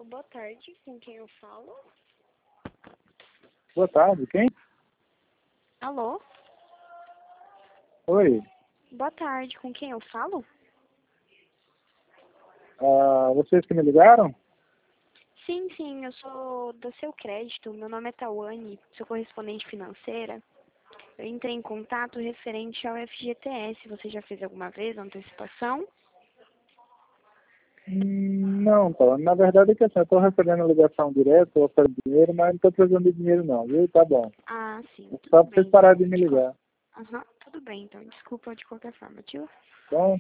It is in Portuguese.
Boa tarde, com quem eu falo? Boa tarde, quem? Alô? Oi, Boa tarde, com quem eu falo? vocês que me ligaram? Sim, eu sou do Seu Crédito, meu nome é Tawane, sou correspondente financeira. Eu entrei em contato referente ao FGTS, você já fez alguma vez a antecipação? Não, tá. Na verdade é que assim, eu estou recebendo ligação direta, eu ofereço dinheiro, mas não estou precisando de dinheiro não, viu? Tá bom. Ah, sim, É tudo só pra bem vocês então. pararem de me ligar. Aham, tudo bem então, desculpa de qualquer forma, tio. Bom,